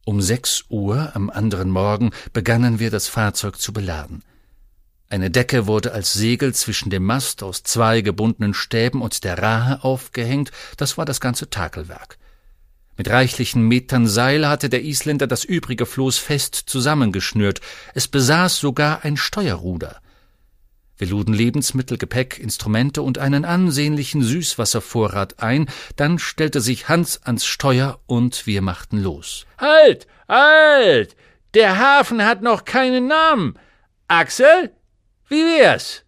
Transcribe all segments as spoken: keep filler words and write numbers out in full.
Um sechs Uhr am anderen Morgen begannen wir, das Fahrzeug zu beladen. Eine Decke wurde als Segel zwischen dem Mast aus zwei gebundenen Stäben und der Rahe aufgehängt, das war das ganze Takelwerk. Mit reichlichen Metern Seil hatte der Isländer das übrige Floß fest zusammengeschnürt, es besaß sogar ein Steuerruder. Wir luden Lebensmittel, Gepäck, Instrumente und einen ansehnlichen Süßwasservorrat ein, dann stellte sich Hans ans Steuer und wir machten los. »Halt, halt! Der Hafen hat noch keinen Namen! Axel, wie wär's?«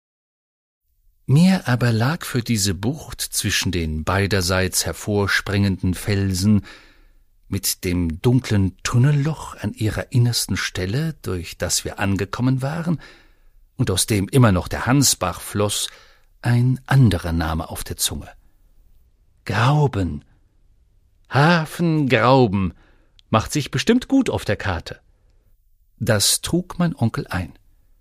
Mir aber lag für diese Bucht zwischen den beiderseits hervorspringenden Felsen, mit dem dunklen Tunnelloch an ihrer innersten Stelle, durch das wir angekommen waren, und aus dem immer noch der Hansbach floss, ein anderer Name auf der Zunge. Grauben. Hafen Grauben macht sich bestimmt gut auf der Karte. Das trug mein Onkel ein.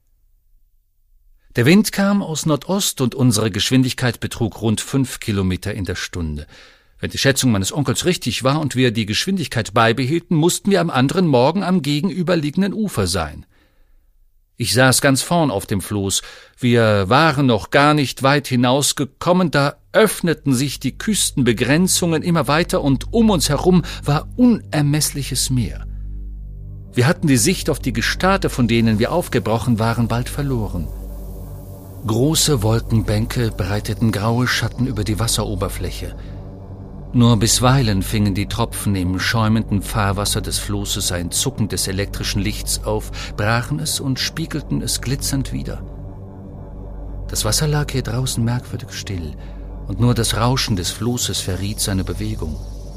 Der Wind kam aus Nordost und unsere Geschwindigkeit betrug rund fünf Kilometer in der Stunde. Wenn die Schätzung meines Onkels richtig war und wir die Geschwindigkeit beibehielten, mussten wir am anderen Morgen am gegenüberliegenden Ufer sein. Ich saß ganz vorn auf dem Floß. Wir waren noch gar nicht weit hinausgekommen, da öffneten sich die Küstenbegrenzungen immer weiter und um uns herum war unermessliches Meer. Wir hatten die Sicht auf die Gestade, von denen wir aufgebrochen waren, bald verloren. Große Wolkenbänke breiteten graue Schatten über die Wasseroberfläche. Nur bisweilen fingen die Tropfen im schäumenden Fahrwasser des Floßes ein Zucken des elektrischen Lichts auf, brachen es und spiegelten es glitzernd wider. Das Wasser lag hier draußen merkwürdig still, und nur das Rauschen des Floßes verriet seine Bewegung.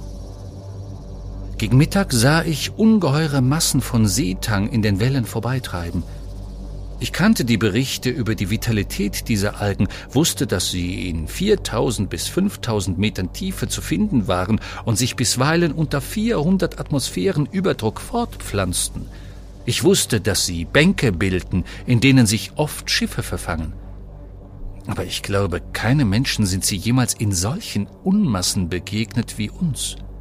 Gegen Mittag sah ich ungeheure Massen von Seetang in den Wellen vorbeitreiben. Ich kannte die Berichte über die Vitalität dieser Algen, wusste, dass sie in viertausend bis fünftausend Metern Tiefe zu finden waren und sich bisweilen unter vierhundert Atmosphären Überdruck fortpflanzten. Ich wusste, dass sie Bänke bilden, in denen sich oft Schiffe verfangen. Aber ich glaube, keine Menschen sind sie jemals in solchen Unmassen begegnet wie uns.